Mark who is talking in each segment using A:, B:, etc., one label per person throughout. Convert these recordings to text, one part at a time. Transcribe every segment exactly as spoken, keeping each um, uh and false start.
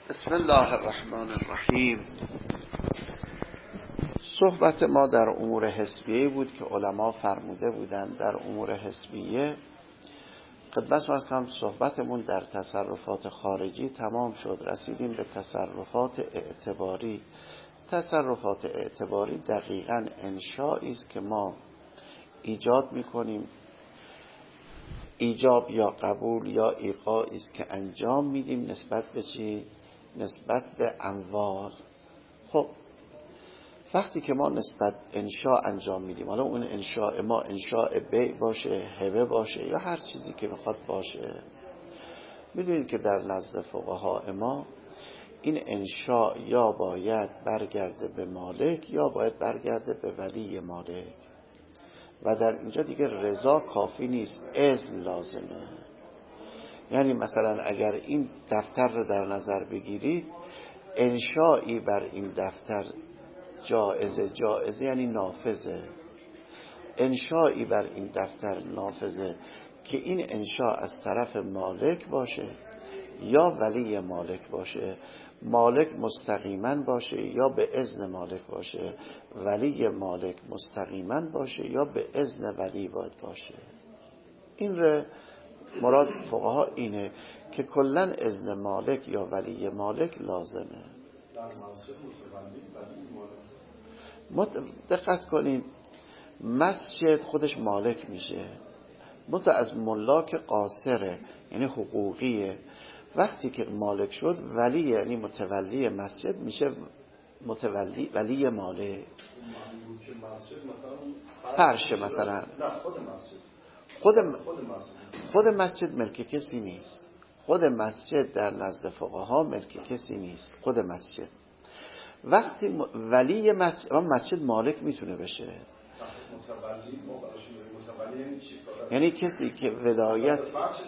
A: بسم الله الرحمن الرحیم. صحبت ما در امور حسبیه بود که علما فرموده بودند در امور حسبیه خدمت عرض کنم صحبتمون در تصرفات خارجی تمام شد. رسیدیم به تصرفات اعتباری. تصرفات اعتباری دقیقاً انشایی است که ما ایجاد میکنیم، ایجاب یا قبول یا ایقاعی است که انجام میدیم نسبت به چی؟ نسبت به اموال. خب وقتی که ما نسبت انشاء انجام میدیم، حالا اون انشاء ما انشاء بیع باشه، هبه باشه یا هر چیزی که میخواد باشه، میدونید که در نزد فقها ما این انشاء یا باید برگرده به مالک یا باید برگرده به ولی مالک و در اینجا دیگه رضا کافی نیست، اذن لازمه. یعنی مثلا اگر این دفتر رو در نظر بگیرید، انشایی بر این دفتر جائزه، جائزه یعنی نافذه، انشایی بر این دفتر نافذه که این انشا از طرف مالک باشه یا ولی مالک باشه، مالک مستقیما باشه یا به اذن مالک باشه، ولی مالک مستقیما باشه یا به اذن ولی باید باشه. این ره مراد فقها اینه که کلن اذن مالک یا ولی مالک لازمه. مت... دقت کنین، مسجد خودش مالک میشه، مت از ملاک قاصره یعنی حقوقیه. وقتی که مالک شد ولی یعنی متولی مسجد میشه متولی ولی مالک. فرش مثلا خود خود مسجد ملک کسی نیست. خود مسجد در نزد فقها ملک کسی نیست. خود مسجد وقتی ولی مسجد, مسجد مالک میتونه بشه، یعنی کسی که ولایت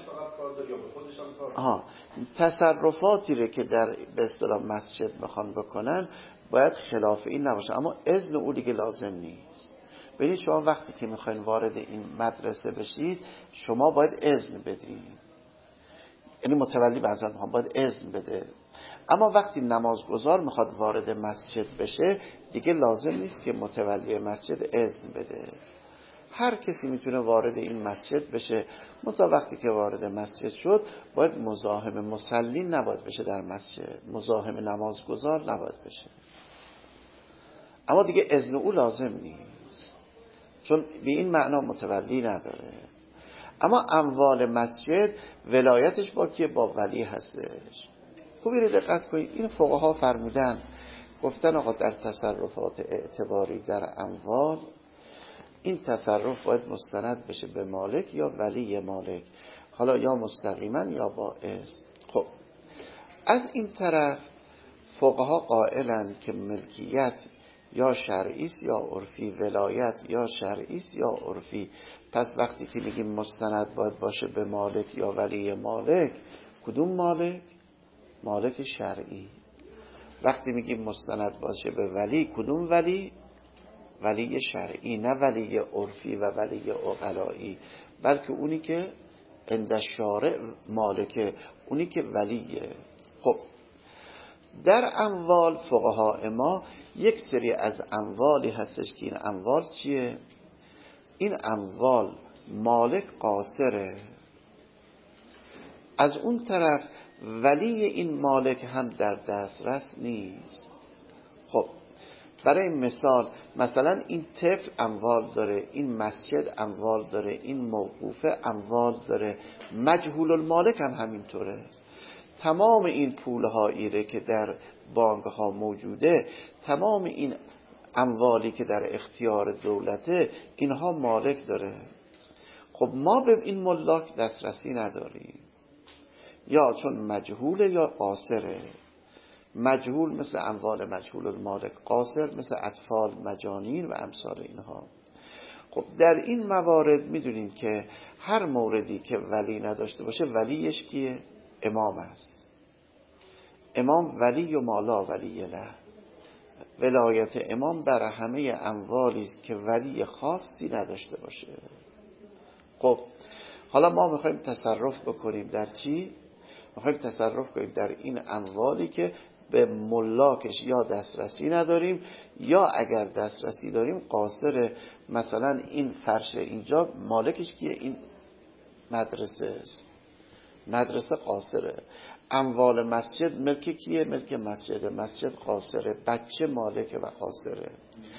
A: آها تصرفاتی رو که در به اصطلاح مسجد میخوان بکنن باید خلاف این نباشه، اما اذن او دیگه لازم نیست. ببینید شما وقتی که میخواین وارد این مدرسه بشید شما باید اذن بدید، یعنی متولی بعضا هم باید اذن بده، اما وقتی نمازگزار میخواد وارد مسجد بشه دیگه لازم نیست که متولی مسجد اذن بده. هر کسی میتونه وارد این مسجد بشه، منتها وقتی که وارد مسجد شد باید مزاحم مصلی نباید بشه در مسجد، مزاحم نمازگزار نباید بشه، اما دیگه اذن او لازم نیست چون به این معنا متولی نداره. اما اموال مسجد ولایتش با که با ولی هستش. خوبی رو دقت کنید، این فقها فرمودن گفتن آقا در تصرفات اعتباری در اموال این تصرف باید مستند بشه به مالک یا ولی مالک، حالا یا مستقیما یا با اذن. خب از این طرف فقها قائلند که ملکیت یا شرعی است یا عرفی، ولایت یا شرعی است یا عرفی. پس وقتی که میگیم مستند باید باشه به مالک یا ولی مالک، کدوم مالک؟ مالک شرعی. وقتی میگیم مستند باشه به ولی، کدوم ولی؟ ولی شرعی، نه ولی عرفی و ولی عقلایی، بلکه اونی که عند الشارع مالکه، اونی که ولیه. خب در اموال فقها ما یک سری از اموالی هستش که این اموال چیه؟ این اموال مالک قاصره، از اون طرف ولی این مالک هم در دسترس نیست. خب برای مثال مثلا این طفل اموال داره، این مسجد اموال داره، این موقوف اموال داره، مجهول المالک هم همینطوره. تمام این پولهایی که در بانک ها موجوده، تمام این اموالی که در اختیار دولته، اینها مالک داره. خب ما به این ملاک دسترسی نداریم، یا چون مجهوله یا قاصره. مجهول مثل اموال مجهول المالک، قاصر مثل اطفال مجانین و امثال اینها. خب در این موارد میدونین که هر موردی که ولی نداشته باشه ولیش کیه؟ امام است. امام ولی و مالا ولی له. ولایت امام بر همه اموالی است که ولی خاصی نداشته باشه. خب حالا ما میخوایم تصرف بکنیم در چی؟ میخوایم تصرف کنیم در این اموالی که به ملاکش یا دسترسی نداریم یا اگر دسترسی داریم قاصر. مثلا این فرش اینجا مالکش کیه؟ این مدرسه است، مدرسه قاصره. اموال مسجد ملک کیه؟ ملک مسجد، مسجد قاصره. بچه مالک و قاصره.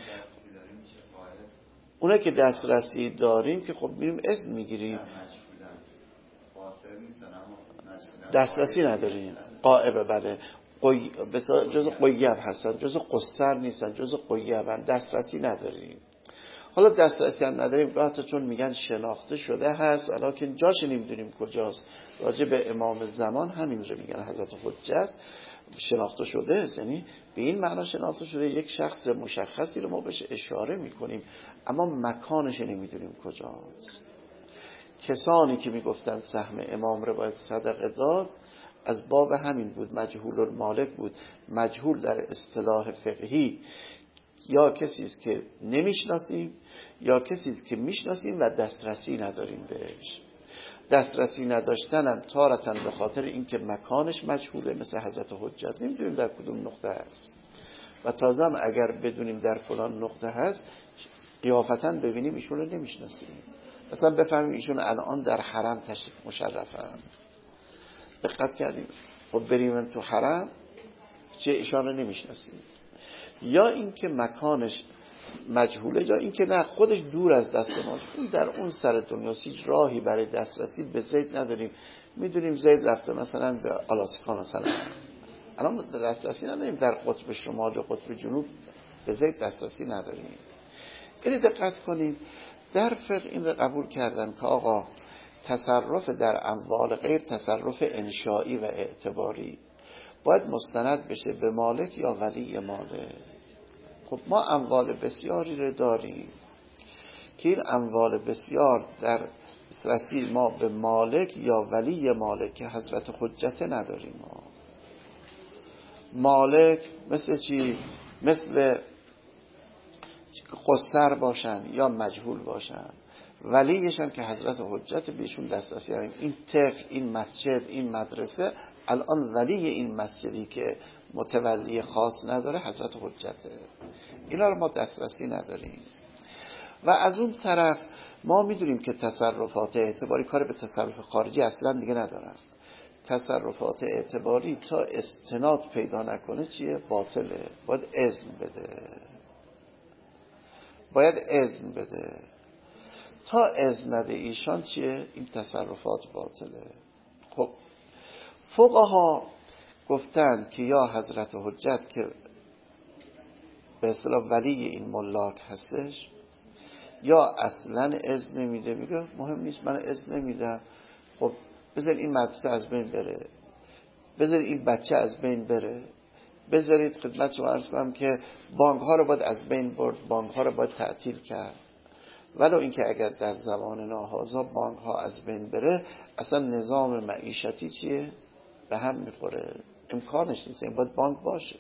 A: اونه که دسترسی داریم که خب میریم اذن میگیریم. دسترسی نداریم، غائبه. بله، قوی... جز قیب هستن، جز قصر نیستن، جز قیبن. دسترسی نداریم. حالا دسترسی هم نداریم گاهی چون میگن شناخته شده هست، الان جاش نمیدونیم کجاست. راجع به امام زمان همینجا میگن حضرت حجت شناخته شده، یعنی به این معنا شناخته شده یک شخص مشخصی رو ما بهش اشاره میکنیم اما مکانش نمیدونیم کجاست. کسانی که میگفتن سهم امام رو باید صدقه داد از باب همین بود، مجهول المالک بود. مجهول در اصطلاح فقهی یا کسی است که نمیشناسیم یا کسی است که میشناسیم و دسترسی نداریم بهش. دسترسی نداشتنم تارتاً به خاطر اینکه مکانش مجهوله، مثل حضرت حجت نمیدونیم در کدوم نقطه هست، و تازه هم اگر بدونیم در فلان نقطه هست قیافتاً ببینیم ایشون رو نمیشناسیم. مثلا بفهمیم ایشون الان در حرم تشریف مشرفن، دقت کردیم، خب بریم تو حرم چه ایشان رو نمیشناسیم. یا اینکه مکانش مجهوله یا اینکه نه خودش دور از دست ما، اون در اون سر دنیا هیچ راهی برای دسترسی به زید نداریم. میدونیم زید رفته مثلا به آلاسکا مثلا، الان دسترسی نداریم. در قطب شمال و قطب جنوب به زید دسترسی نداریم. اینو دقت کنید. در فقه این رو قبول کردن که آقا تصرف در اموال غیر تصرف انشایی و اعتباری باید مستند بشه به مالک یا ولی مالک. خب ما اموال بسیاری رو داریم که این اموال بسیار در دسترسی ما به مالک یا ولی مالک که حضرت حجت نداریم. ما مالک مثل چی؟ مثل قصر باشن یا مجهول باشن. ولیشن که حضرت حجت بهشون دسترسی داریم. این طفل، این مسجد، این مدرسه، الان ولی این مسجدی که متولی خاص نداره حضرت حجته. اینا رو ما دسترسی نداریم. و از اون طرف ما میدونیم که تصرفات اعتباری کار به تصرف خارجی اصلا دیگه ندارن. تصرفات اعتباری تا استناد پیدا نکنه چیه؟ باطله. باید اذن بده، باید اذن بده. تا اذن نده ایشان چیه؟ این تصرفات باطله. خب فقها گفتن که یا حضرت حجت که به اصطلاح ولی این ملاک هستش یا اصلا اذن نمیده، میگه مهم نیست من اذن نمیدم، خب بذار این مدرسه از بین بره، بذار این بچه از بین بره، بذارید خدمت شما عرض کنم که بانک ها رو باید از بین برد، بانک ها رو باید تعطیل کرد. ولو اینکه اگر در زمان ناهازا بانک ها از بین بره اصلا نظام معیشتی چیه؟ به هم میخوره، امکانش نیست. این باید بانک باشه،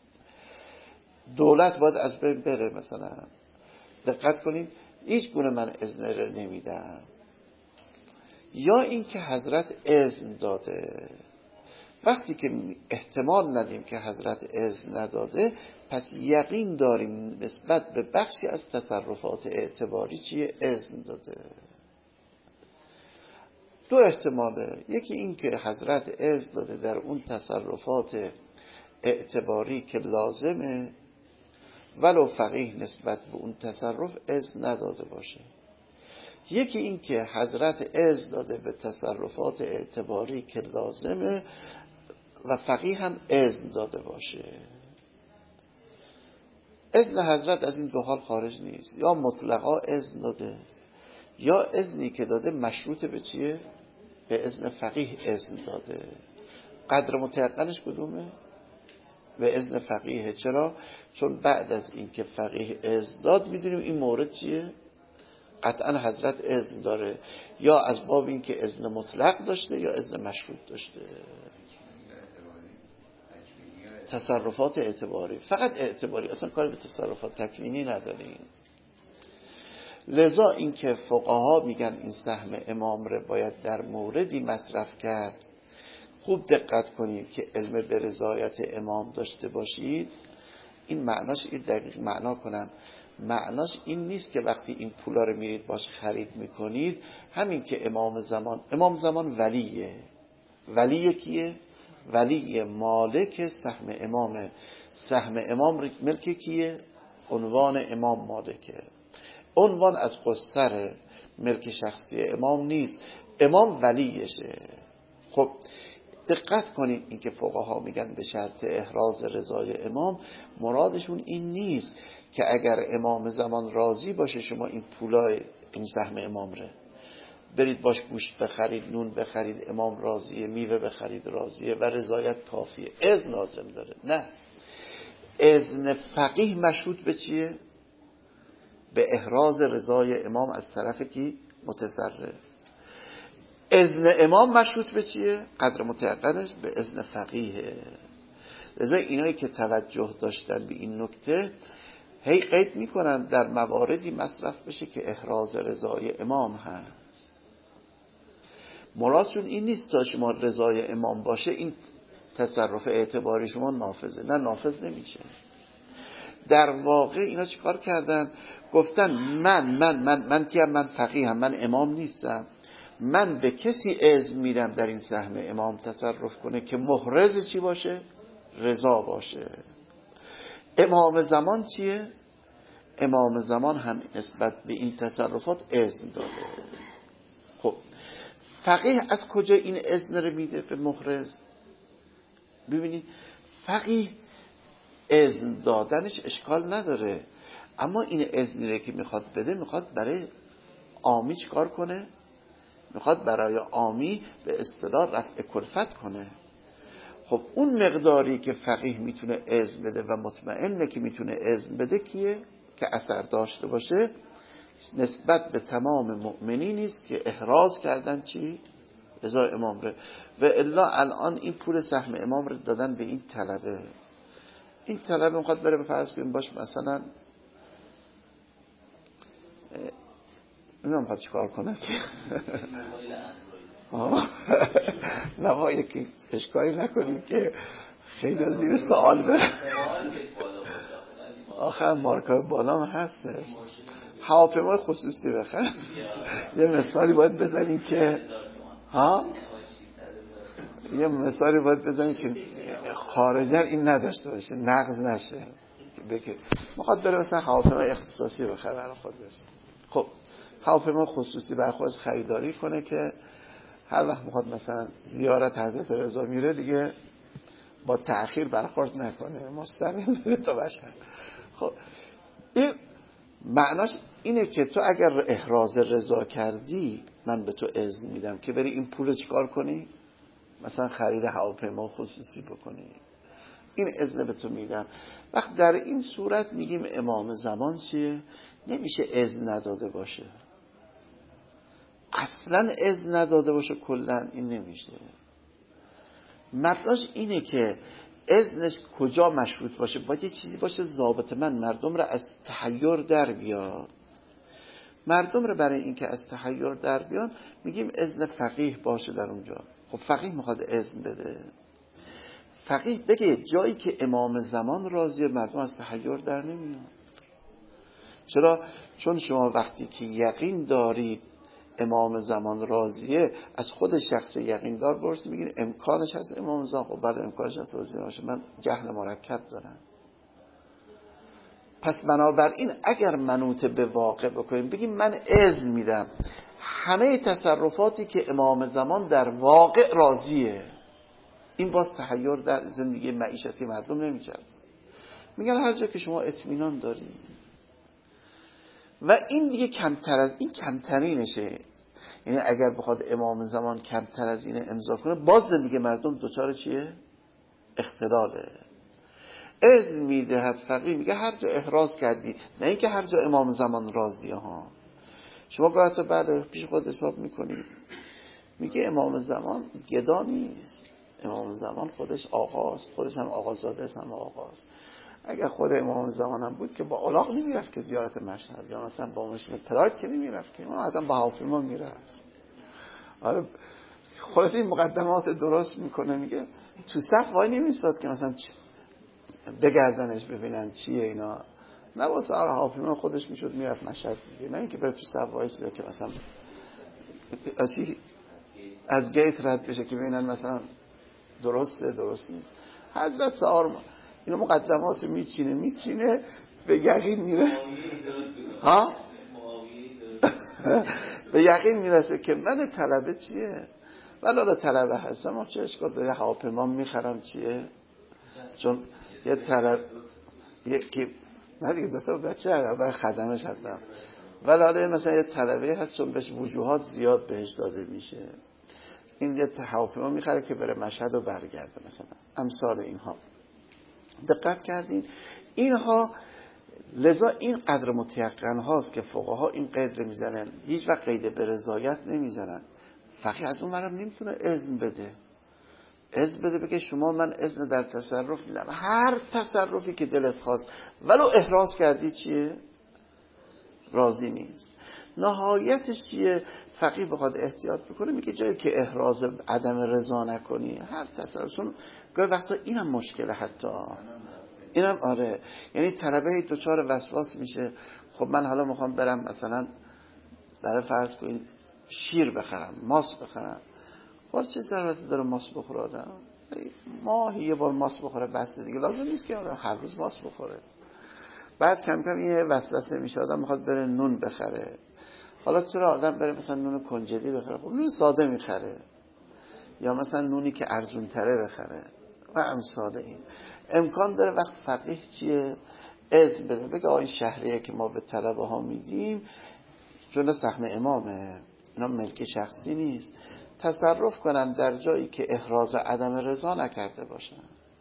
A: دولت باید از بین بره مثلا. دقت کنید، هیچ گونه من اذن رو نمیدم. یا اینکه حضرت اذن داده. وقتی که احتمال ندیم که حضرت اذن نداده، پس یقین داریم نسبت به بخشی از تصرفات اعتباری چیه؟ اذن داده. دو احتماله، یکی این که حضرت اذن داده در اون تصرفات اعتباری که لازمه ولو فقیه نسبت به اون تصرف اذن نداده باشه. یکی این که حضرت اذن داده به تصرفات اعتباری که لازمه و فقیه هم اذن داده باشه. اذن حضرت از این دو حال خارج نیست، یا مطلقا اذن داده یا اذنی که داده مشروط به چیه؟ به اذن فقیه اذن داده. قدر متيقنش کدومه؟ به اذن فقیه. چرا؟ چون بعد از این که فقیه اذن داد میدونیم این مورد چیه؟ قطعا حضرت اذن داره، یا از باب این که اذن مطلق داشته یا اذن مشروط داشته. تصرفات اعتباری، فقط اعتباری، اصلا کاری به تصرفات تکوینی نداریم. لذا این که فقها میگن این سهم امام رو باید در موردی مصرف کرد خوب دقت کنید که علم به رضایت امام داشته باشید. این معناش، این دقیق معنا کنم، معناش این نیست که وقتی این پولا رو میرید باش خرید میکنید همین که امام زمان، امام زمان ولیه. ولی کیه؟ ولی مالک سهم امامه. سهم امام ملک کیه؟ عنوان امام مالکه. عنوان از خسر ملک شخصی امام نیست، امام ولیشه. خب دقت کنید این که فقها میگن به شرط احراز رضای امام، مرادشون این نیست که اگر امام زمان راضی باشه شما این پولای این سهم امام ره برید باش گوشت بخرید، نون بخرید، امام راضیه، میوه بخرید راضیه و رضایت کافیه، اذن لازم داره. نه، اذن فقیه مشروط به چیه؟ به احراز رضای امام از طرف کی؟ متصرف. اذن امام مشروط به چیه؟ قدر متعقدش به اذن فقیه. لذا اینایی که توجه داشتن به این نکته هی قید میکنن در مواردی مصرف بشه که احراز رضای امام هست. مرادشون این نیست تا شما رضای امام باشه این تصرف اعتباری شما نافذه. نه، نافذ نمیشه. در واقع اینا چی کار کردن؟ گفتن من من من من کیم؟ من فقیهم، من امام نیستم، من به کسی اذن میدم در این سهم امام تصرف کنه که محرز چی باشه؟ رضا باشه. امام زمان چیه؟ امام زمان هم نسبت به این تصرفات اذن داده. خب فقیه از کجا این اذن رو میده به محرز؟ ببینید فقیه اذن دادنش اشکال نداره، اما این اذنی که میخواد بده میخواد برای عامی چیکار کنه؟ میخواد برای عامی به اصطلاح رفع کلفت کنه. خب اون مقداری که فقیه میتونه اذن بده و مطمئنه که میتونه اذن بده کیه؟ که اثر داشته باشه نسبت به تمام مؤمنی نیست که احراز کردن چی؟ رضای امام ره. و الا الان این پول سهم امام رو دادن به این طلبه، این طلبه میخواد بره به فرض کنیم باش مثلا نمیدونم خواهد چیکار کنه که نه یکی اشکالی نکنیم که خیلی زیر سوال بره. آخر مارکای بالا هم هستش، هواپیمای خصوصی بخرید. یه مثالی باید بزنیم که ها یه مثالی باید بزنیم که خارجا این نداشته باشه، نقض نشه، بگه میخواد بره مثلا هواپیمای اختصاصی بخره برای خودش. خب هواپیمای خصوصی برای خودش خریداری کنه که هر وقت میخواد مثلا زیارت حضرت رضا میره دیگه با تأخیر برخورد نکنه، مستقیم بره تا بشه. خب این معناش اینه که تو اگر احراز رضا کردی من به تو اذن میدم که بری این پول رو چیکار کنی؟ مثلا خرید هواپیما خصوصی بکنی، این اذن به تو میدم. وقت در این صورت میگیم امام زمان چیه؟ نمیشه اذن نداده باشه، اصلا اذن نداده باشه، کلا این نمیشه. مطلبش اینه که اذنش کجا مشروط باشه؟ باید یه چیزی باشه ضابط من مردم را از تحیر در بیاد. مردم را برای اینکه از تحیر در بیان میگیم اذن فقیه باشه در اونجا. خب فقیه میخواد اذن بده، فقیه بگه جایی که امام زمان راضیه مردم از تحیر در نمیاد. چرا؟ چون شما وقتی که یقین دارید امام زمان راضیه، از خود شخص یقین دار برسی میگین امکانش هست امام زمان، خب بله امکانش هست راضیه باشه، من جهل مرکب دارم. پس بنابراین اگر منوط به واقع بکنیم بگیم من اذن میدم همه تصرفاتی که امام زمان در واقع راضیه، این باز تحیر در زندگی معیشتی مردم نمیشه. میگن هر جا که شما اطمینان دارید و این دیگه کمتر از این کمترینشه. یعنی اگر بخواد امام زمان کمتر از این امضا کنه باز زندگی مردم دوچار چیه؟ اختلاله. اذن میدهد فقیه، میگه هر جا احراز کردی، نه اینکه هر جا امام زمان راضیه ها. شما باید تو بعد پیش خود حساب میکنید، میگه امام زمان گدا نیست، امام زمان خودش آقاست، خودش هم آقازاده است هم آقاست. اگر خود امام زمان هم بود که با الاغ نمیرفت که زیارت مشهد، یا مثلا با ماشین پراید که نمیرفت که، اما اصلا با هواپیما میرفت. آره خلاص این مقدمات درست میکنه، میگه تو صف وای نمیستاد که مثلا بگردنش ببینن چیه اینا، نه واسه هواپیما خودش میشد میرفت مشهد دیگه، نه اینکه بره تو صف وایسه که مثلا اشی از گیت رد بشه که ببینن مثلا درسته درست نیست. حضرت سوار اینو مقدمات میچینه میچینه به یقین میره ها به یقین میرسه که من طلبه چیه، ولی طلبه هستم چه اشکال داره، هواپیما میخرم چیه، چون یه طلب یکی نه دیگه دوستا بچه برای خدمش هستم، ولی حالا مثلا یه طلبه هست چون بهش وجوهات زیاد بهش داده میشه، این یه هواپیما میخره که بره مشهد و برگرده مثلا، امثال اینها. دقت کردین اینها، لذا این قدر متیقن هاست که فقها این قید میزنن، هیچ وقت قید به رضایت نمیزنن. فقیه از اون مرم نمیتونه اذن بده، اذن بده بگه شما من اذن در تصرف میدم، هر تصرفی که دلت خواست ولو احراز کردی چیه راضی نیست. نهایتش چیه؟ فقیه بخواد احتیاط بکنه میگه جایی که احراز عدم رضا نکنی هر تصرف، چون گاهی وقتا اینم مشکله، حتی اینم آره، یعنی طلبه دوچار وسواس میشه، خب من حالا میخوام برم مثلا برای فرض کنین شیر بخرم، ماس بخرم، خب چه ضرورتی داره ماس بخوره آدم؟ ماهی یه بار ماس بخوره بسته دیگه، لازم نیست که آدم هر روز ماس بخوره. بعد کم کم یه وسوسه میشه، آدم میخواد بره نون بخره، حالا چرا آدم بره مثلا نون کنجدی بخره، خب نون ساده میخره، یا مثلا نونی که ارزون تره بخره و امثال این. امکان داره وقت فقیه چیه اذن بده، بگه آقا این شهریه که ما به طلبه ها میدیم جلو صحن امامه، اینا ملک شخصی نیست، تصرف کنن در جایی که احراز عدم رضا نکرده باشن،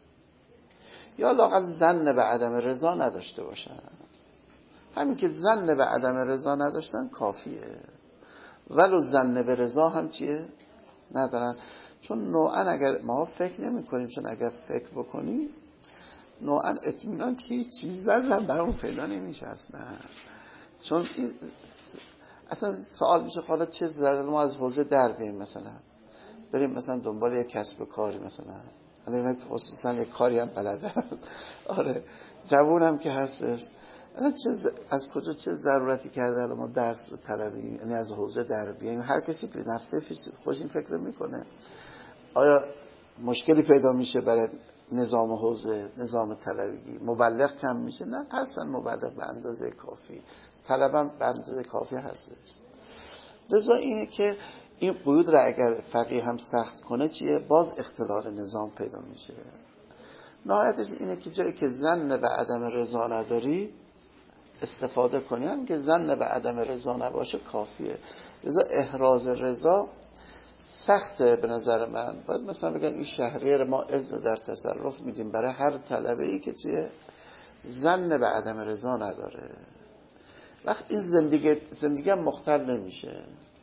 A: یا لااقل ظن به عدم رضا نداشته باشن. همین که ظن به عدم رضا نداشتن کافیه، ولو ظن به رضا هم چیه ندارن، چون نوعا اگر ما فکر نمی کنیم، چون اگر فکر بکنیم نوعا اطمینان که هیچ چیز زن برامون پیدا نمیشه اصلا، چون این اصلا سوال میشه حالا چه ضرر ما از حوزه در بیاییم، مثلا بریم مثلا دنبال یک کسب کاری، مثلا الان خصوصا یک کاری هم بلده آره جوون هم که هستش، چه از کجا چه ضرورتی کرده الان ما درس رو طلبیم، یعنی از حوزه در بیاییم، هر کسی به نفسه خوش این فکر میکنه. آیا مشکلی پیدا میشه برای نظام حوزه، نظام طلبگی، مبلغ کم میشه؟ نه اصلا مبلغ به اندازه کافی، طلبم به اندازه کافی هستش. لذا اینه که این قیود را اگر فقیه هم سخت کنه چیه؟ باز اختلال نظام پیدا میشه. نهایتش اینه که جایی که ظن به عدم رضا نداری استفاده کنی، هم که ظن به عدم رضا نباشه کافیه. لذا احراز رضا سخته به نظر من. باید مثلا بگن این شهریه ما اذن در تصرف میدیم برای هر طلبه ای که چیه ظن به عدم رضا نداره، وقت این زندگی زندگی هم مختل نمیشه.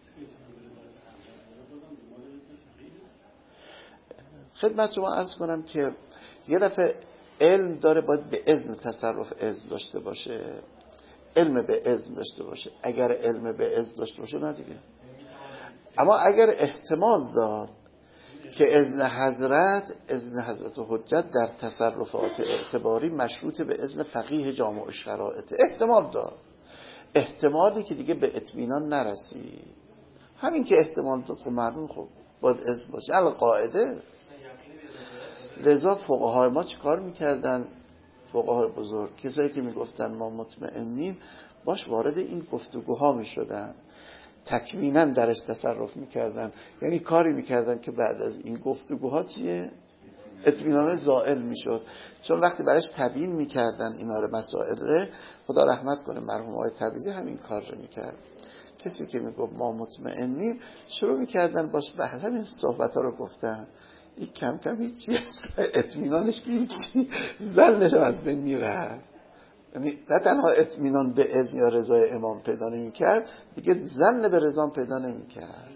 A: خدمت شما عرض کنم که یه دفعه علم داره باید به اذن تصرف اذن داشته باشه، علم به اذن داشته باشه. اگر علم به اذن داشته باشه نه دیگه. اما اگر احتمال داد که اذن حضرت اذن حضرت حجت در تصرفات اعتباری مشروط به اذن فقیه جامع الشرائط، احتمال داد، احتمالی که دیگه به اطمینان نرسی، همین که احتمال داد خب معلوم خب باید اذن باشه القاعده. لذا فقهای ما چی کار میکردن؟ فقهای بزرگ کسایی که میگفتن ما مطمئنیم باش وارد این گفتگوها میشدن، تکمینا درش تصرف میکردن، یعنی کاری میکردن که بعد از این گفتگوها چیه اطمینان زائل میشد. چون وقتی برش تبیین میکردن اینا رو مسائل رو، خدا رحمت کنه مرحوم آقای تبریزی همین کار رو میکرد، کسی که میگفت ما مطمئنیم شروع میکردن باش به همین صحبت ها رو گفتن، این کم کم هیچی اطمینانش که هیچی زنش از بین میره، یعنی نه تنها اطمینان به اذن یا رضای امام پیدا نمی کرد، دیگه ظن به رضا پیدا نمی کرد.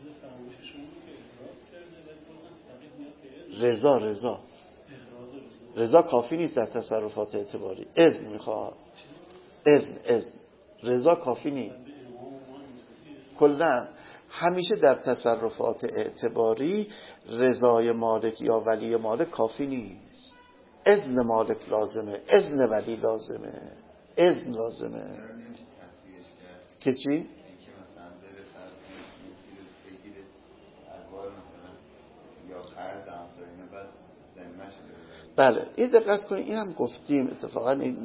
A: رضا رضا رضا کافی نیست در تصرفات اعتباری، اذن میخواد، اذن اذن رضا کافی نیست. کلا همیشه در تصرفات اعتباری رضای مالک یا ولی مالک کافی نیست. اذن مالک لازمه، اذن ولی لازمه، اذن لازمه. که چی؟ بله این دقت کنید، این هم گفتیم اتفاقا این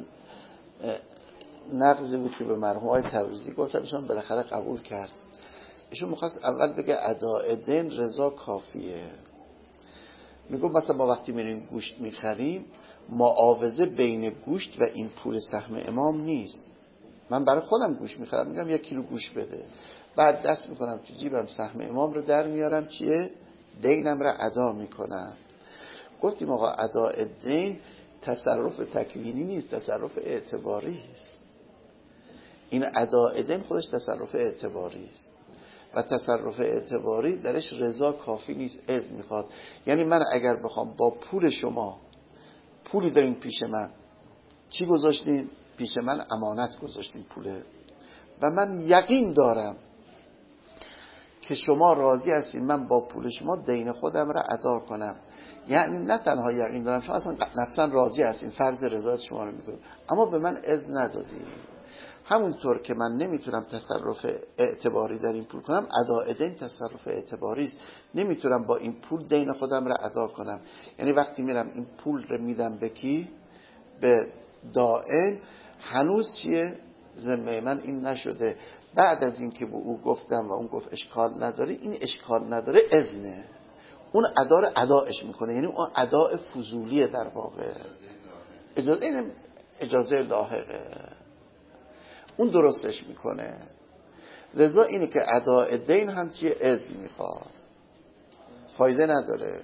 A: نقضی بود که به مرحوم آقای تبریزی گفتم، ایشون بالاخره قبول کرد. ایشون میخواست اول بگه اداء دین رضا کافیه. میگم مثلا ما وقتی میریم گوشت میخریم معاوضه بین گوشت و این پول سهم امام نیست. من برای خودم گوشت میخرم میگم یک کیلو گوشت بده، بعد دست میکنم تو جیبم سهم امام رو در میارم چیه؟ دینم رو ادا میکنم. گفتیم آقا اداء دین تصرف تکوینی نیست، تصرف اعتباری است. این اداء دین خودش تصرف اعتباری است و تصرف اعتباری درش رضا کافی نیست، اذن میخواد. یعنی من اگر بخوام با پول شما، پولی دارین پیش من، چی گذاشتین پیش من؟ امانت گذاشتین پوله، و من یقین دارم که شما راضی هستین من با پول شما دین خودم را ادا کنم. یعنی نه تنها یقین دارم، شما اصلا نفسا راضی هستین، فرض رضایت شما رو میکنم، اما به من اذن ندادین. همونطور که من نمیتونم تصرف اعتباری در این پول کنم، اداء دین تصرف اعتباری است. نمیتونم با این پول دین خودم را ادا کنم. یعنی وقتی میرم این پول رو میدم به کی؟ به دائن، هنوز چیه؟ ذمه من این نشده. بعد از این که به او گفتم و اون گفت اشکال نداره، این اشکال نداره اذنه، اون ادا رو اداش میکنه. یعنی اون اداء فضولیه در واقع، اجازه این اجازه لاحقه، اون درستش میکنه. لذا اینه که اداء دین هم چیه؟ اذن میخواد، فایده نداره.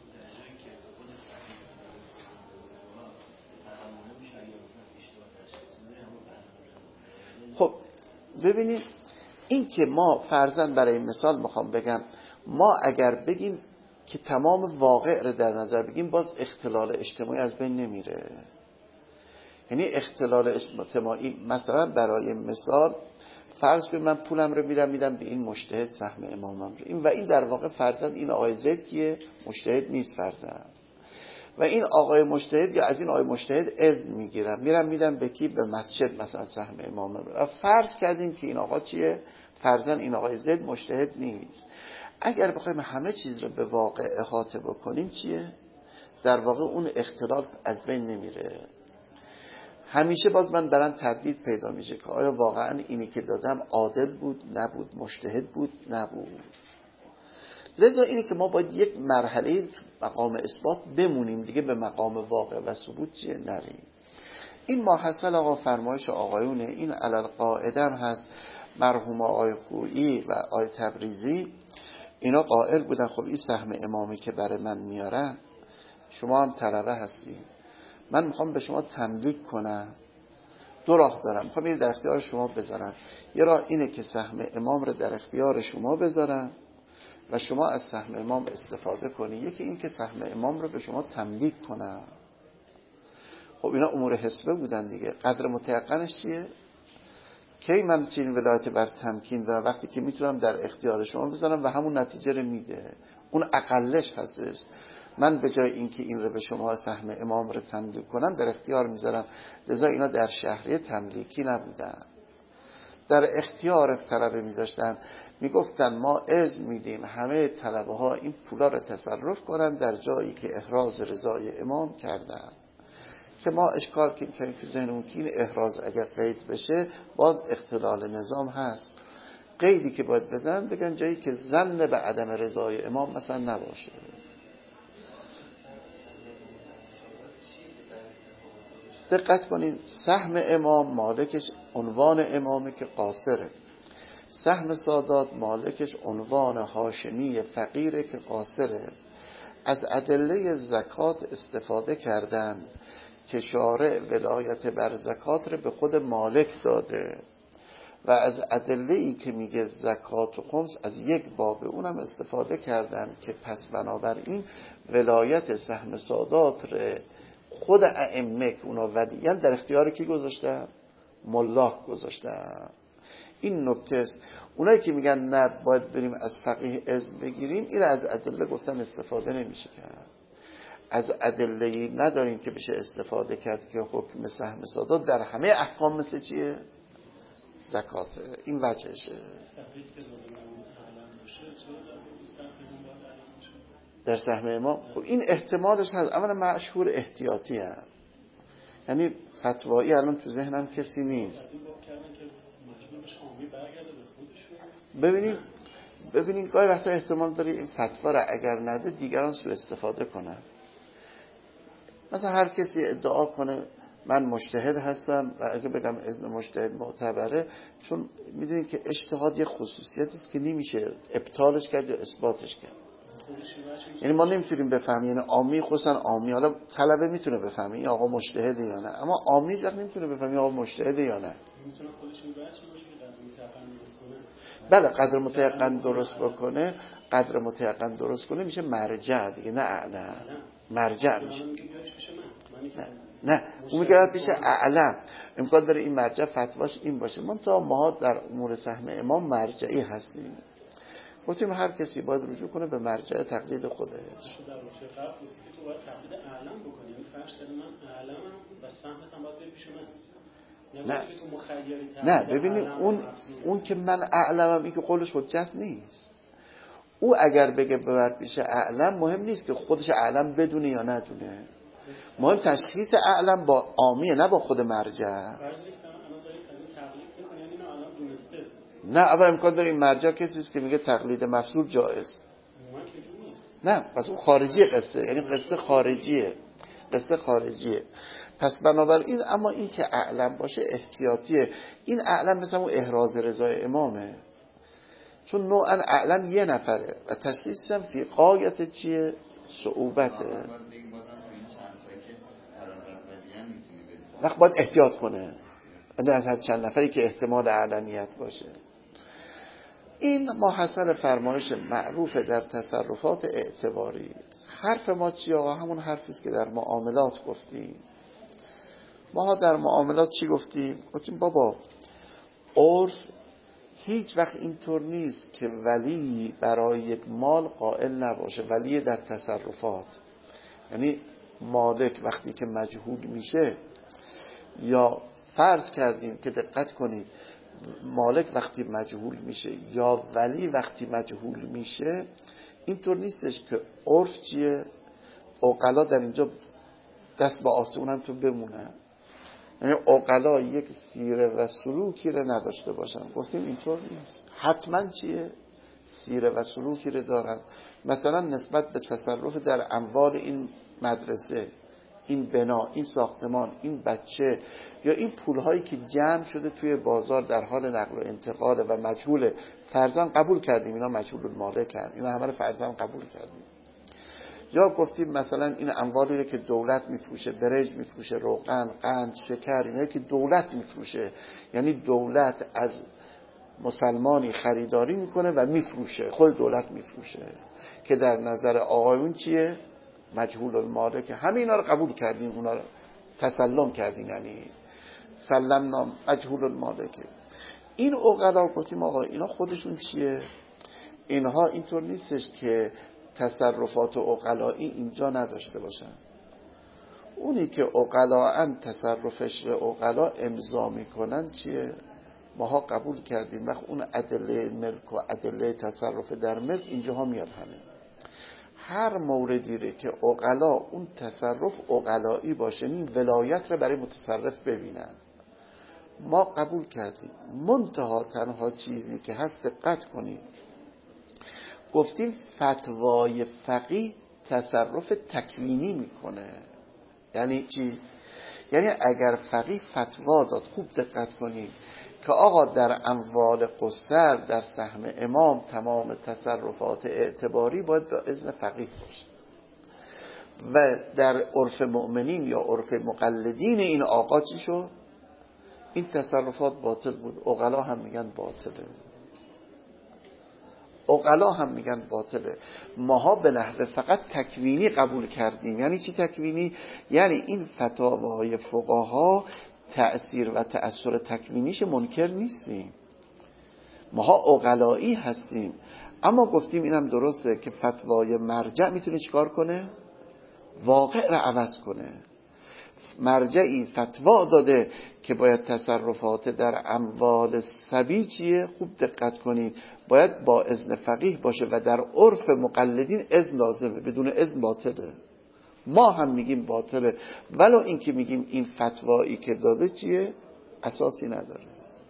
A: خب ببینید، این که ما فرضاً برای مثال میخوام بگم، ما اگر بگیم که تمام واقع رو در نظر بگیم، باز اختلال اجتماعی از بین نمیره. یعنی اختلال اجتماعی، مثلا برای مثال فرض کنید من پولم رو میرم میدم به این مجتهد سهم امامم رو، این و این در واقع فرضاً این آقای زید که مجتهد نیست فرضاً، و این آقای مجتهد یا از این آقای مجتهد اذن میگیرم میرم میدم به کی؟ به مسجد مثلا سهم امامم رو. فرض کردیم که این آقا چیه؟ فرضاً این آقای زید مجتهد نیست. اگر بخوایم همه چیز رو به واقع احاطه بکنیم چیه؟ در واقع اون اختلاف از بین نمیره. همیشه باز من برام تردید پیدا میشه که آیا واقعا اینی که دادم عادل بود نبود، مجتهد بود نبود. لذا اینی که ما باید یک مرحله مقام اثبات بمونیم دیگه، به مقام واقع و ثبوت چیه نریم. این ماحصل آقا فرمایش آقایونه، این علل قاعدم هست. مرحوم آقای خویی و آقای تبریزی اینا قائل بودن خب این سهم امامی که برای من میارن، شما هم طلبه هستی، من میخوام به شما تملیک کنم، دو راه دارم، میخوام اینو در اختیار شما بذارم. یه راه اینه که سهم امام رو در اختیار شما بذارم و شما از سهم امام استفاده کنی، یکی این که سهم امام رو به شما تملیک کنم. خب اینا امور حسبه بودن دیگه. قدر متيقنش چیه؟ کی من چنین ولایت بر تمکین دارم؟ وقتی که میتونم در اختیار شما بذارم و همون نتیجه رو میده، اون اقلش هستش. من به جای اینکه این رو به شما سهم امام رو تملیک کنم در اختیار میذارم. لذا اینا در شهریه تملیکی نبودن، در اختیار طلبه میذاشتن. میگفتن ما اذن میدیم همه طلبه ها این پولا رو تصرف کنن در جایی که احراز رضای امام کردن. که ما اشکال که این که ذهنمون که این احراز اگر قید بشه باز اختلال نظام هست. قیدی که باید بزن بگن جایی که ظن به عدم رضای امام مثلا نباشه. دقت کنین، سهم امام مالکش عنوان امامه که قاصره، سهم سادات مالکش عنوان هاشمی فقیره که قاصره. از ادله زکات استفاده کردن که شارع ولایت بر زکات رو به خود مالک داده، و از ادله‌ای که میگه زکات و خمس از یک باب اونم استفاده کردن که پس بنابراین ولایت سهم سادات رو خود ائمه که اونا ولیان در اختیار کی گذاشتن؟ ملا گذاشتن. این نکته است. اونایی که میگن نه باید بریم از فقیه اذن بگیریم، این از ادله گفتن استفاده نمیشه کرد. از ادله‌ای نداریم که بشه استفاده کرد که حکم سهم صادات در همه احکام مثل چیه؟ زکات. این وجهشه. در سهم امام خب این احتمالش هست. اولا مشهور احتیاطی هم. یعنی فتوایی الان تو ذهنم کسی نیست. ببینیم ببینیم گاهی وقتا احتمال داره این فتوا را اگر نده دیگران سوء استفاده کنن. مثلا هر کسی ادعا کنه من مجتهد هستم و اگه بگم اذن مجتهد معتبره، چون میدونید که اجتهاد یه خصوصیتی است که نمیشه ابطالش کرد یا اثباتش کرد. یعنی ما نمیتونیم بفهمیم، یعنی عامی خصوصا عامی، حالا طلبه میتونه بفهمه این آقا مجتهده یا نه، اما عامی وقت نمیتونه بفهمه این آقا مجتهده یا نه. میتونه خودش این بحث باشه که قدر متيقن درست کنه. بله قدر متيقن درست بکنه، قدر متيقن درست کنه میشه مرجع دیگه، نه اعلم. مرجع میشه. نه نه اون میگه پیش اعلم. امکان داره این مرجع فتواش این باشه. من تا ما در امور سهم امام مرجعی هستیم. گفتیم هر کسی باید رجوع کنه به مرجع تقلید خودش. در روچه قبل گفتی که تو باید تقلید اعلم بکنی. یعنی فرض کنم من اعلمم و سهمت هم باید بره پیش من. نه تو مخیری نه ببینید اون اون که من اعلمم این که قولش حجت نیست. او اگر بگه ببر پیش اعلم مهم نیست که خودش اعلم بدونه یا ندونه. مهم تشخیص اعلم با عامیه نه با خود مرجع. نه اول امکان داره این مرجع کسی است که میگه تقلید مفصول جایز. نه پس اون خارجی قصه، یعنی قصه خارجیه. قصه خارجیه. پس بنابراین اما این که اعلم باشه احتیاطیه. این اعلم مثلا اون احراز رضای امامه. چون نوعا اعلم یه نفره و تشخیصش هم فی غایت چیه؟ صعوبته. وقت باید احتیاط کنه. نه از هر چند نفری که احتمال اعلمیت باشه. این محصل فرمایش معروف در تصرفات اعتباری. حرف ما چی آقا؟ همون حرفی است که در معاملات گفتیم. ما در معاملات چی گفتیم؟ گفتیم بابا عرف هیچ وقت اینطور نیست که ولی برای یک مال قائل نباشه. ولی در تصرفات یعنی مالک وقتی که مجهول میشه، یا فرض کردیم که دقت کنید مالک وقتی مجهول میشه یا ولی وقتی مجهول میشه، اینطور نیستش که عرف چیه عقلا در اینجا دست با آسمون هم تو بمونه. یعنی عقلا یک سیره و سلوکی رو نداشته باشن. گفتیم اینطور نیست. حتما چیه سیره و سلوکی رو دارن. مثلا نسبت به تصرف در اموال این مدرسه، این بنا، این ساختمان، این بچه، یا این پولهایی که جمع شده توی بازار در حال نقل و انتقال و مجهول، فرضاً قبول کردیم اینا مجهول المالکن، اینا همه رو فرضاً قبول کردیم. یا گفتیم مثلا این اموالی رو که دولت میفروشه، برنج میفروشه، روغن، قند، شکر، اینا که دولت میفروشه، یعنی دولت از مسلمانی خریداری میکنه و میفروشه، خود دولت میفروشه، که در نظر آقایون چیه؟ مجهول المالک. همه اینا رو قبول کردیم، اونا رو تسلم کردیم، یعنی سلمنا مجهول المالک. این عقلا گفتیم آقا اینا خودشون چیه؟ اینها اینطور نیستش که تصرفات عقلایی اینجا نداشته باشن. اونی که عقلاً تصرفش رو عقلا امضا میکنن چیه؟ ماها قبول کردیم. وقت اون ادله ملک و ادله تصرف در ملک اینجاها میاد. همه هر موردی رو که عقلا اون تصرف عقلایی باشه، این ولایت رو برای متصرف ببینن، ما قبول کردیم. منتها تنها چیزی که هست دقت کنید، گفتیم فتوای فقیه تصرف تکوینی میکنه. یعنی چی؟ یعنی اگر فقیه فتوا داد، خوب دقت کنید، که آقا در اموال قصر در سهم امام تمام تصرفات اعتباری باید با اذن فقیه باشه، و در عرف مؤمنین یا عرف مقلدین این آقا چی شد؟ این تصرفات باطل بود. عقلا هم میگن باطله. عقلا هم میگن باطله. ماها به نحو فقط تکوینی قبول کردیم. یعنی چی تکوینی؟ یعنی این فتاوای فقها تأثیر و تأثیر تکوینیش منکر نیستیم. ماها عقلایی هستیم، اما گفتیم اینم درسته که فتوای مرجع میتونه چیکار کنه؟ واقع رو عوض کنه. مرجعی فتوا داده که باید تصرفات در اموال صبی چیه؟ خوب دقت کنید، باید با اذن فقیه باشه و در عرف مقلدین اذن لازمه، بدون اذن باطله. ما هم میگیم باطله، ولو این که میگیم این فتوایی که داده چیه؟ اساسی نداره.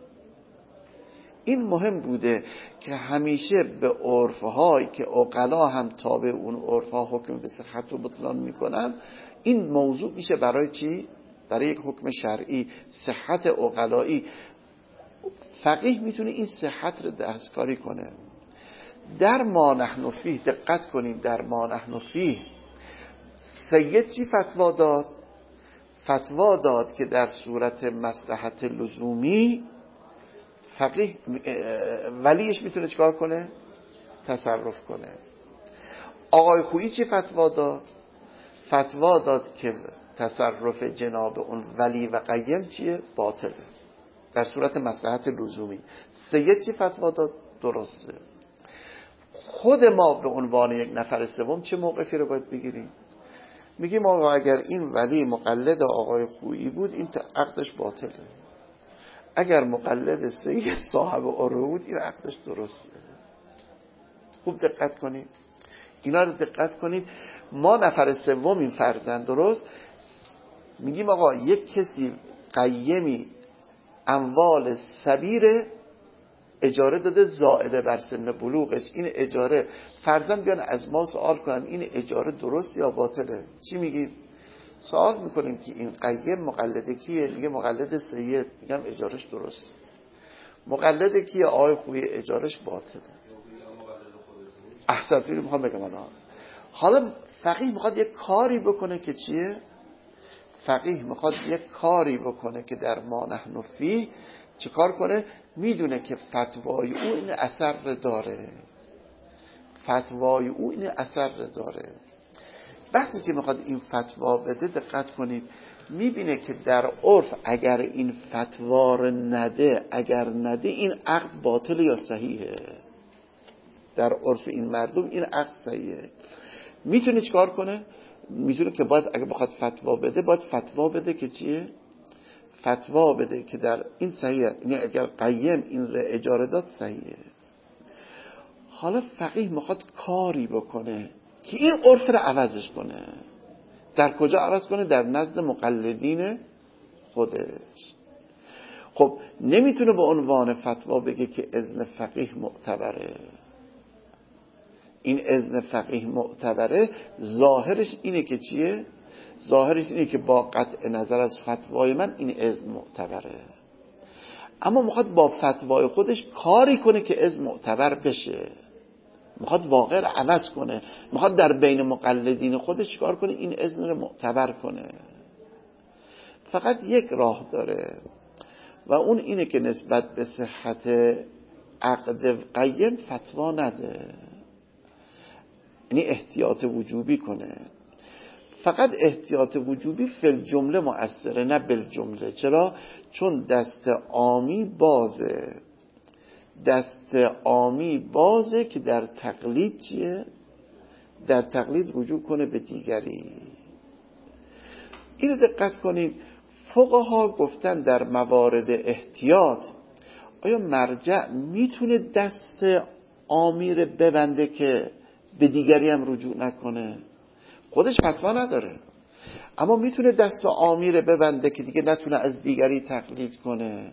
A: این مهم بوده که همیشه به عرف‌هایی که عقلا هم تابع اون عرف‌ها حکم به صحت و بطلان میکنن، این موضوع میشه برای چی؟ برای یک حکم شرعی، صحت عقلایی. فقیه میتونه این صحت رو دستکاری کنه. در ما نحن فیه دقت کنیم، در ما نحن فیه سید چی فتوا داد؟ فتوا داد که در صورت مصلحت لزومی فقیه ولیش میتونه چیکار کنه؟ تصرف کنه. آقای خویی چی فتوا داد؟ فتوا داد که تصرف جناب اون ولی و قیم چیه؟ باطله در صورت مصلحت لزومی. سید چی فتوا داد؟ درسته. خود ما به عنوان یک نفر سوم چه موقفی رو باید بگیریم؟ میگیم آقا اگر این ولی مقلد آقای خویی بود این عقدش باطله، اگر مقلد سید صاحب عروه بود این عقدش درسته. خوب دقت کنید، اینا رو دقت کنید. ما نفر سوم این فرزند درست میگیم آقا یک کسی قیمی اموال صبیر اجاره داده زائده بر سن بلوغش، این اجاره فرزند بیان از ما سوال کنن این اجاره درست یا باطله، چی میگیم؟ سوال میکنیم که این قیم مقلده کیه؟ میگه مقلد سید. میگم اجارش درست. مقلد کیه؟ آقای خویی. اجارش باطله. احسن فیلم میخوام بگم الان. حالا فقیه میخواد یک کاری بکنه که چیه؟ فقیه میخواد یک کاری بکنه که در ما نحن فیه چه کار کنه؟ میدونه که فتوای او این اثر داره، فتوای او این اثر داره. وقتی که میخواد این فتوا بده دقت کنید، میبینه که در عرف اگر این فتوا رو نده، اگر نده این عقد باطل یا صحیحه. در عرف این مردم این عقد صحیحه. میتونه چیکار کنه؟ میتونه که باید اگر بخواد فتوا بده باید فتوا بده که چیه؟ فتوا بده که در این صحیحه، یعنی اگر قیم این رو اجاره داد صحیحه. حالا فقیه میخواد کاری بکنه که این عرف رو عوضش کنه. در کجا عوض کنه؟ در نزد مقلدین خودش. خب نمیتونه به عنوان فتوا بگه که اذن فقیه معتبره. این اذن فقیه معتبره ظاهرش اینه که چیه؟ ظاهرش اینه که با قطع نظر از فتوای من این اذن معتبره، اما میخواد با فتوای خودش کاری کنه که اذن معتبر بشه، میخواد واقع رو عوض کنه، میخواد در بین مقلدین خودش کار کنه این اذن رو معتبر کنه. فقط یک راه داره و اون اینه که نسبت به صحت عقد قیم فتوا نده، یعنی احتیاط وجوبی کنه. فقط احتیاط وجوبی فی الجمله مؤثره، نه بالجمله. چرا؟ چون دست عامی بازه، دست عامی بازه که در تقلید چیه؟ در تقلید رجوع کنه به دیگری. اینو دقت کنید. فقها گفتن در موارد احتیاط آیا مرجع میتونه دست عامی رو ببنده که به دیگری هم رجوع نکنه؟ خودش فتوا نداره، اما میتونه دست عامی رو ببنده که دیگه نتونه از دیگری تقلید کنه.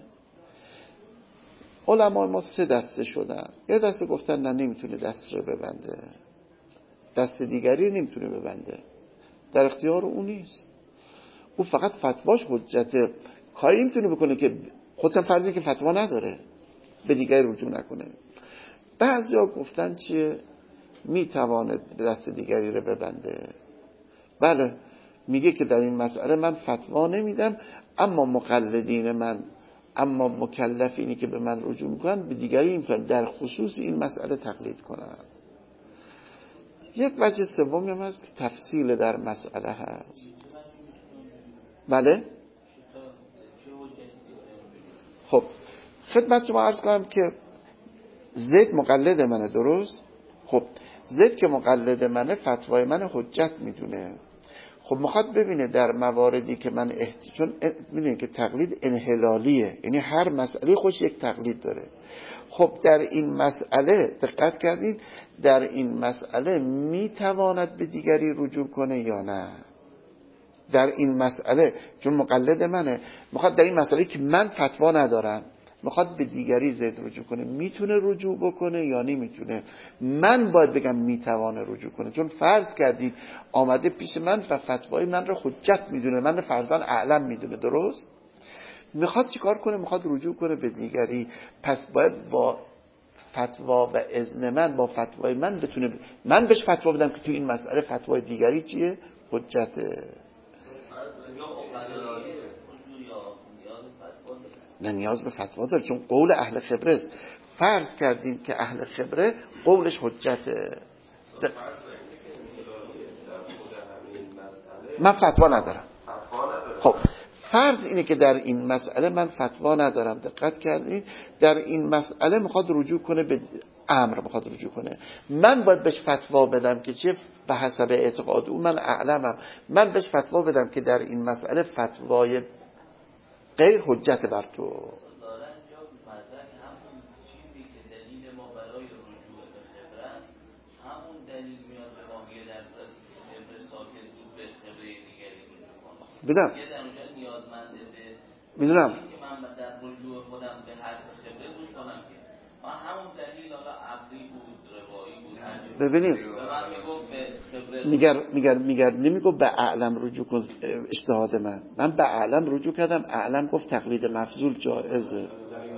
A: علما ما سه دسته شدن. یه دسته گفتن نه نمیتونه دست رو ببنده، دست دیگری نمیتونه ببنده، در اختیار اون نیست، او فقط فتواش حجته، کاری نمیتونه بکنه که خودش فرضی که فتوا نداره به دیگری رجوع نکنه. بعضیا گفتن چیه؟ میتواند دست دیگری رو ببنده. بله، میگه که در این مسئله من فتوا نمیدم، اما مقلدین من، اما مکلفینی که به من رجوع میکنن به دیگری میتونن در خصوص این مسئله تقلید کنن. یک وجه سومی هم هست که تفصیل در مسئله هست. بله؟ خب خدمت شما عرض کنم که زید مقلد منه، درست؟ خب زید که مقلد منه فتوای من حجت میدونه. خب میخواد ببینه در مواردی که من احت... چون میدونید که تقلید انحلالیه، یعنی هر مسئله خوش یک تقلید داره. خب در این مسئله دقت کردید، در این مسئله میتواند به دیگری رجوع کنه یا نه؟ در این مسئله چون مقلد منه، میخواد در این مسئله که من فتوا ندارم میخواد به دیگری زید رجوع کنه، میتونه رجوع بکنه یا نمیتونه؟ من باید بگم میتوانه رجوع کنه، چون فرض کردید آمده پیش من و فتوای من رو حجت میدونه، من رو فرضاً اعلم میدونه، درست؟ میخواد چیکار کنه؟ میخواد رجوع کنه به دیگری، پس باید با فتوا و اذن من، با فتوای من بتونه ب... من بهش فتوا بدم که تو این مسئله فتوای دیگری چیه؟ حجته. نه نیاز به فتوا داره، چون قول اهل خبره است. فرض کردیم که اهل خبره قولش حجته. د... من فتوا ندارم. خب فرض اینه که در این مسئله من فتوا ندارم، دقت کردید؟ در این مسئله میخواد رجوع کنه به امر، میخواد رجوع کنه، من باید بهش فتوا بدم که چه به حسب اعتقاد او من اعلمم، من بهش فتوا بدم که در این مسئله فتوای غیر حجت بر تو. بدم میدونم
B: که من در رجوع خودم به حرف خبره گوش کنم که ما همون دلیل حالا عقلی بود، روایی بود،
A: ببینیم میگر میگر میگر نمیگو به اعلم رجوع کن اجتهاد من، من به اعلم رجوع کردم، اعلم گفت تقلید مفضول جائزه.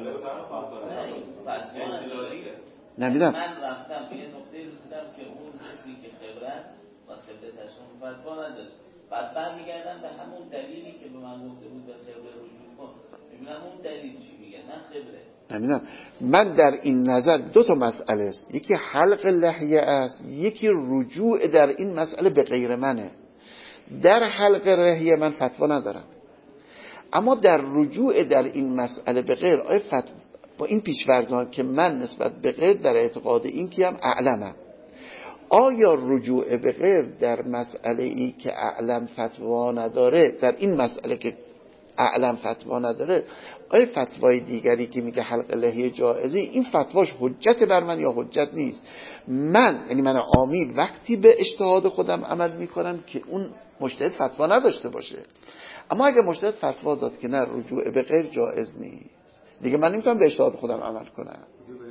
A: نمیدونم
B: من رفتم به یه نقطه رسیدم که اون چیزی که خبره است و خبره تشخیص فتوا نداره، بعد برمیگردم به همون دلیلی که به من گفته بود به خبره رجوع کن، میبینم اون دلیل چی میگه، نه خبره.
A: نمیدونم، من در این نظر دو تا مسئله است، یکی حلق لحیه است، یکی رجوع در این مسئله به غیر منه. در حلق لحیه من فتوا ندارم، اما در رجوع در این مسئله به غیر، آیا فتوا با این پیش‌فرضان که من نسبت به غیر در اعتقاد این که هم اعلمم، آیا رجوع به غیر در مسئله ای که اعلم فتوا نداره، در این مسئله که اعلم فتوا نداره، آیا فتوای دیگری که میگه حلق لحیه جائزه، این فتواش حجت بر من یا حجت نیست؟ من یعنی من عامی وقتی به اجتهاد خودم عمل میکنم که اون مجتهد فتوا نداشته باشه، اما اگه مجتهد فتوا داد که نه رجوع به غیر جائز نیست، دیگه من نمیتونم به اجتهاد خودم عمل کنم.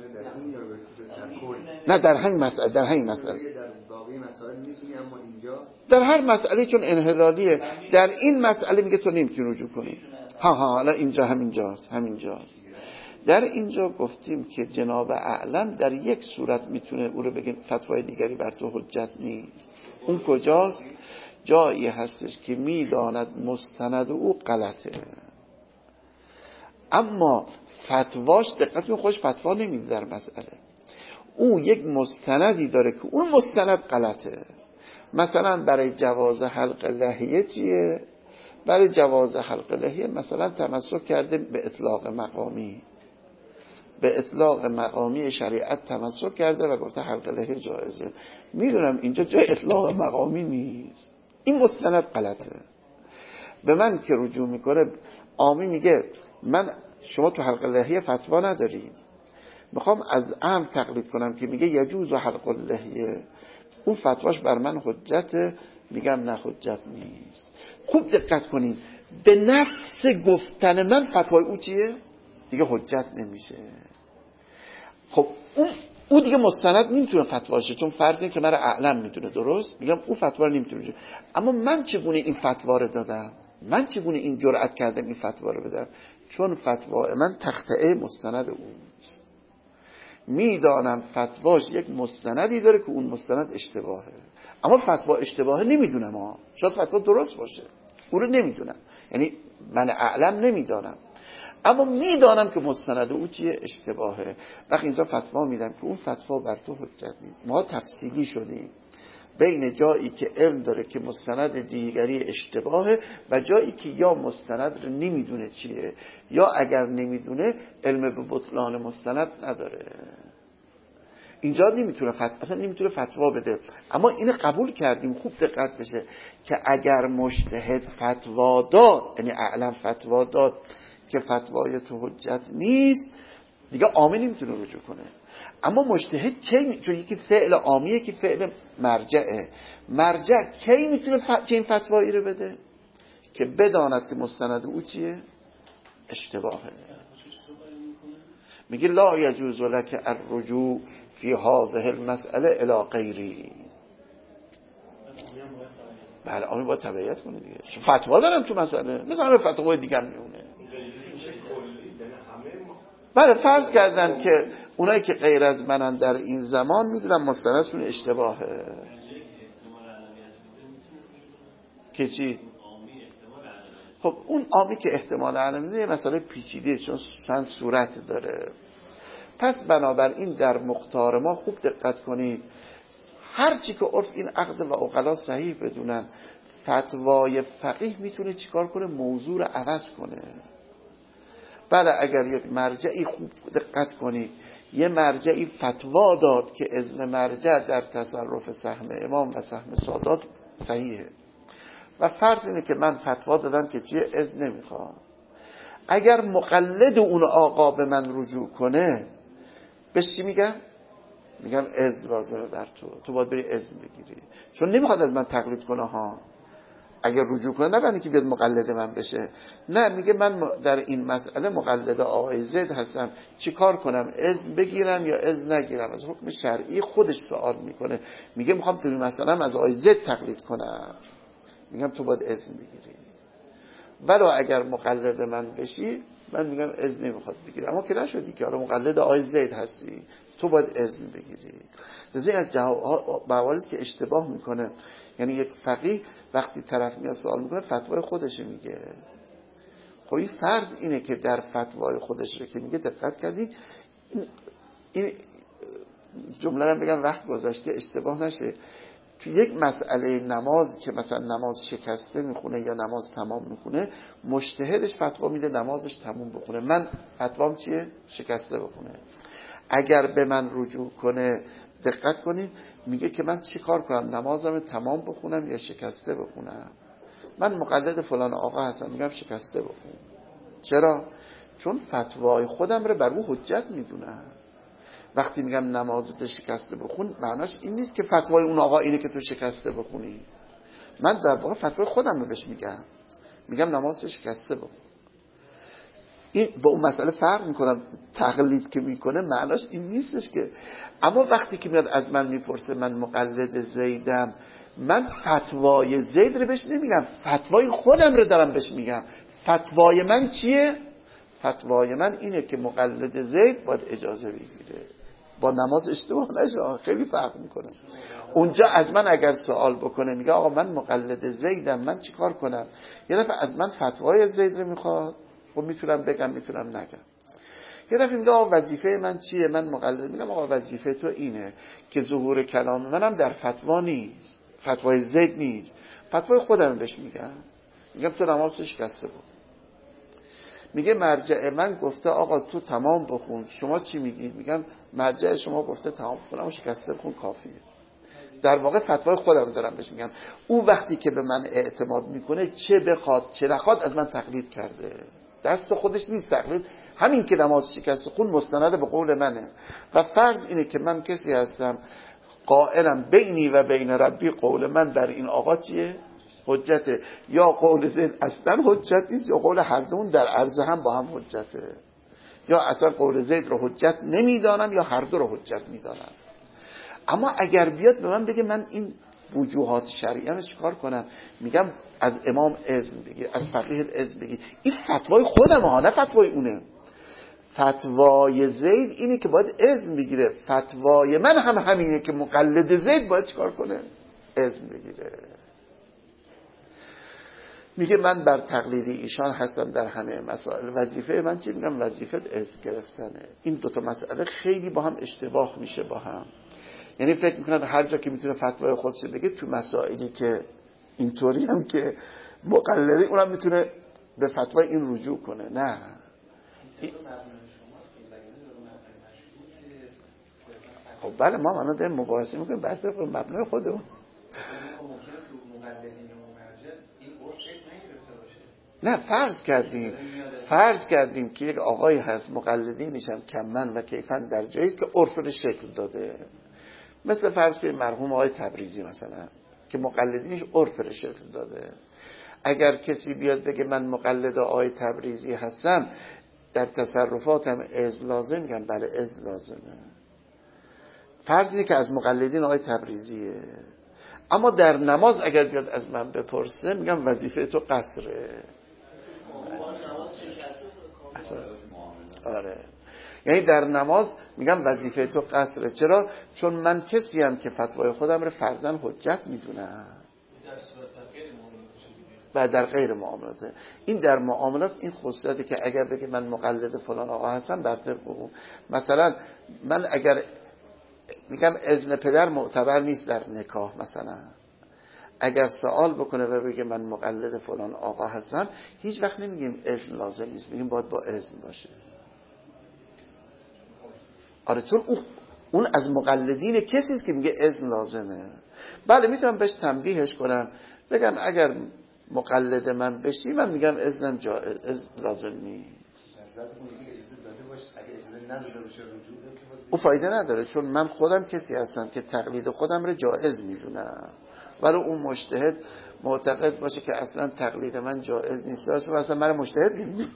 A: نه در همین مسئله، در همین مسئله در هر مسئله چون انحلالیه، در این مسئله میگه تو نمیتونی رجوع کنی. ها ها حالا اینجا همینجاست، همینجاست. در اینجا گفتیم که جناب اعلم در یک صورت میتونه او رو بگه فتوای دیگری بر تو حجت نیست. اون کجاست؟ جایی هستش که میداند مستند او غلطه، اما فتواش دقت کنید خوش فتوا نمیده در مسئله، اون یک مستندی داره که اون مستند غلطه. مثلا برای جواز حلق لحیه چیه؟ برای جواز حلق لحیه مثلا تمسک کرده به اطلاق مقامی، به اطلاق مقامی شریعت تمسک کرده و گفته حلق لحیه جایزه. میدونم اینجا جای اطلاق مقامی نیست، این مستند غلطه. به من که رجوع میکنه عامی میگه من شما تو حلق لحیه فتوا ندارید، میخوام از عام تقلید کنم که میگه یجوز حلق اللحیه، اون فتواش بر من حجته، میگم نه حجت نیست. خوب دقت کنید، به نفس گفتن من فتوای او چیه؟ دیگه حجت نمیشه. خب اون او دیگه مستند نمیتونه فتواشه، چون فرض این که من اعلم میدونه، درست؟ میگم او فتوا رو نمیتونه. اما من چگونه این فتوا رو دادم؟ من چگونه این جرأت کردم این فتوا رو بدم؟ چون فتوا من تخطئه مستند اوست. میدانم فتواش یک مستندی داره که اون مستند اشتباهه، اما فتوا اشتباهه نمیدونم ها، شاید فتوا درست باشه، اون رو نمیدونم، یعنی من اعلم نمیدانم، اما میدانم که مستند او چیه؟ اشتباهه. وقتی اینجا فتوا میدم که اون فتوا بر تو حجت نیست. ما تفصیلی شدیم بین جایی که علم داره که مستند دیگری اشتباهه و جایی که یا مستند رو نمیدونه چیه، یا اگر نمیدونه علم به بطلان مستند نداره. اینجا نمیتونه فتوا، اصلا نمیتونه فتوا بده. اما اینو قبول کردیم، خوب دقت بشه که اگر مجتهد فتوا داد، یعنی اعلم فتوا داد که فتوای تو حجت نیست، دیگه عامی نمیتونه رجوع کنه. اما مجتهد کی، چون یکی فعل عامیه که فعل مرجعه، مرجع کی میتونه ف... چه این فتوایی رو بده که بداند که مستند او چیه؟ اشتباهه. میگه لا یجوز لک الرجوع فی هذه المسئله الی غیری. بله عامی باید تبعیت کنه دیگه، فتوا دارم تو مسئله، مثلا همه فتوای دیگه میمونه. بله فرض کردن که اونایی که غیر از منن در این زمان میدونن مستندشون اشتباهه. که چی؟ خب اون عامی که احتمال علمی مسئله پیچیده چون چند صورت داره. پس بنابراین در مختار ما خوب دقت کنید، هرچی که عرف این عقد و عقلا صحیح بدونن، فتوای فقیه میتونه چیکار کنه؟ موضوع رو عوض کنه. بله اگر یک مرجعی، خوب دقت کنید، یه مرجعی فتوا داد که اذن مرجع در تصرف سهم امام و سهم سادات صحیحه و فرض اینه که من فتوا دادم که چیه؟ اذن نمیخواد. اگر مقلد اون آقا به من رجوع کنه، بهش چی میگم؟ میگم اذن لازمه بر تو، تو باید بری اذن بگیری، چون نمیخواد از من تقلید کنه ها. اگر رجوع کنه نه بنده که بیاد مقلد من بشه، نه میگه من در این مسئله مقلد آقای زید هستم، چی کار کنم؟ اذن بگیرم یا اذن نگیرم؟ از حکم شرعی خودش سوال میکنه، میگه میخوام تو این مسئله از آقای زید تقلید کنم، میگم تو باید اذن بگیری. ولو اگر مقلد من بشی من میگم اذن نمیخواد بگیری، اما که نشدی که حالا مقلد آقای زید هستی، تو باید اذن بگیری. لذا از جوابالیست که اشتباه میکنه، یعنی یک فقیه وقتی طرف میاد سوال میکنه فتوای خودش میگه. خب این فرض اینه که در فتوای خودش رو که میگه دقت کردی، این, این جمله رو بگم وقت گذشته اشتباه نشه. تو یک مسئله نماز که مثلا نماز شکسته میخونه یا نماز تمام میخونه، مجتهدش فتوا میده نمازش تمام بخونه، من فتوام چیه؟ شکسته بخونه. اگر به من رجوع کنه، دقت کنید، میگه که من چی کار کنم؟ نمازم تمام بخونم یا شکسته بخونم؟ من مقلد فلان آقا هستم، میگم شکسته بخون. چرا؟ چون فتوای خودم رو بر او حجت میدونم. وقتی میگم نمازت شکسته بخون، معناش این نیست که فتوای اون آقا اینه که تو شکسته بخونی. من در واقع فتوای خودم رو بهش میگم، میگم نمازت شکسته بخون. این با اون مسئله فرق میکنم. تقلید که میکنه معناش این نیستش که. اما وقتی که میاد از من میپرسه من مقلد زیدم، من فتوای زید رو بهش نمیگم، فتوای خودم رو دارم بهش میگم. فتوای من چیه؟ فتوای من اینه که مقلد زید باید اجازه بگیره، با نماز اشتباه نشه. خیلی فرق میکنه. اونجا از من اگر سوال بکنه میگه آقا من مقلد زیدم، من چیکار کنم؟ یه دفعه از من فتوای زید رو میخواد، خب میتونم بگم میتونم نگم. یه دفعه میگه آقا وظیفه من چیه؟ من مقلد. میگم آقا وظیفه تو اینه که ظهور کلام منم در فتوا نیست، فتوای زید نیست، فتوای خودم بهش میگم. میگم تو نمازش شکسته بود. میگه مرجع من گفته آقا تو تمام بخون، شما چی میگید؟ میگم مرجع شما گفته تمام بخونم و شکسته بخون کافیه. در واقع فتوای خودم دارم بهش میگم. او وقتی که به من اعتماد میکنه، چه بخواد چه نخواد از من تقلید کرده، دست خودش نیست تقلید. همین که نماز شکسته خون مستند به قول منه. و فرض اینه که من کسی هستم قائلم بینی و بین ربی، قول من بر این آقا چیه؟ حجته. یا قول زید اصلا حجت نیست، یا قول هر دون در عرض هم با هم حجته. یا اصلا قول زید رو حجت نمیدانم یا هر دو رو حجت میدانم. اما اگر بیاد به من بگه من این وجوهات شرعیه رو چیکار کنم؟ میگم از امام اذن بگیر، از فقیه اذن بگیر. این فتوای خودم ها، نه فتوای اونه. فتوای زید اینه که باید اذن بگیره، فتوای من هم همینه که مقلد زید باید چیکار کنه؟ اذن بگیره. میگه من بر تقلیدی ایشان هستم در همه مسائل. وظیفه من چی؟ میگم وظیفه اذن گرفتنه. این دوتا مسئله خیلی با هم اشتباه میشه با هم. یعنی فکر میکنن هر جا که میتونه فتوای خودش بگه، تو مسائلی که اینطوری هم که مقلدی اونم میتونه به فتوای این رجوع کنه. نه این... خب بله ما الان داریم مباحثه میکنیم بحث رو مبنای خودمون. نه فرض کردیم فرض کردیم که یک آقایی هست مقلدینش هم کمن و کیفن در جایی است که عرف رو شکل داده، مثل فرض کنیم مرحوم آقای تبریزی مثلا که مقلدینش عرف رو شکل داده. اگر کسی بیاد بگه من مقلد آقای تبریزی هستم در تصرفاتم از لازم، میگم بله از لازمه. فرض اینه که از مقلدین آقای تبریزیه، اما در نماز اگر بیاد از من بپرسه میگم وظیفه تو قصره. آره یعنی در نماز میگم وظیفه تو قصره. چرا؟ چون من کسی هم که فتوای خودم رو فرضاً حجت میدونم و در غیر معاملاته. این در معاملات این خصوصیته که اگر بگه من مقلد فلان آقا هستم بر طبق اون، مثلا من اگر میگم اذن پدر معتبر نیست در نکاح، مثلا اگر سوال بکنه و بگه من مقلد فلان آقا هستم هیچ وقت نمیگیم اذن لازم نیست، میگیم باید با اذن باشه. آره چون اون از مقلدین کسی است که میگه اذن لازمه. بله میتونم بهش تنبیهش کنم بگم اگر مقلد من بشی من میگم اذنم جایز، اذن لازم نیست. او فایده نداره چون من خودم کسی هستم که تقلید خودم رو جایز میدونم، ولی اون مجتهد معتقد باشه که اصلا تقلید من جایز نیست چون اصلا من مجتهد نمیدونه.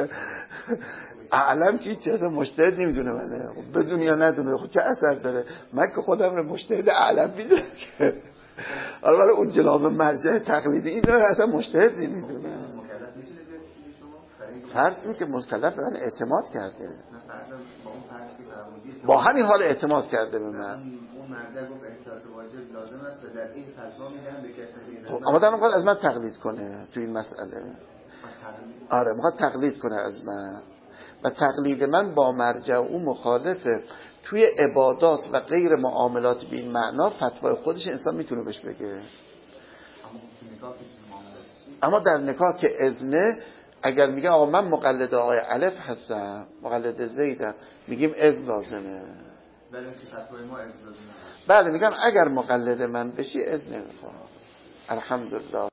A: اعلم که هیچی اصلا مجتهد نمیدونه منه، بدون یا ندونه خب چه اثر داره؟ من که خودم رو مجتهد اعلم میدونم که حالا ولی اون جناب مرجع تقلیدی این رو اصلا مجتهد نمیدونه. فرض می که مکلف به من اعتماد کرده، با همین حال اعتماد کرده به من. اما در میخواد از من تقلید کنه تو این مسئله. آره میخواد تقلید کنه از من و تقلید من با مرجع اون مخالفه. توی عبادات و غیر معاملات به این معنا فتوای خودش انسان میتونه بهش بگه، اما در نکاح که اذنه اگر میگه آقا من مقلد آقای الف هستم مقلد زیدم میگیم اذن لازمه. بله میگم اگر مقلد من بشی اذن نمیخوام. الحمدلله.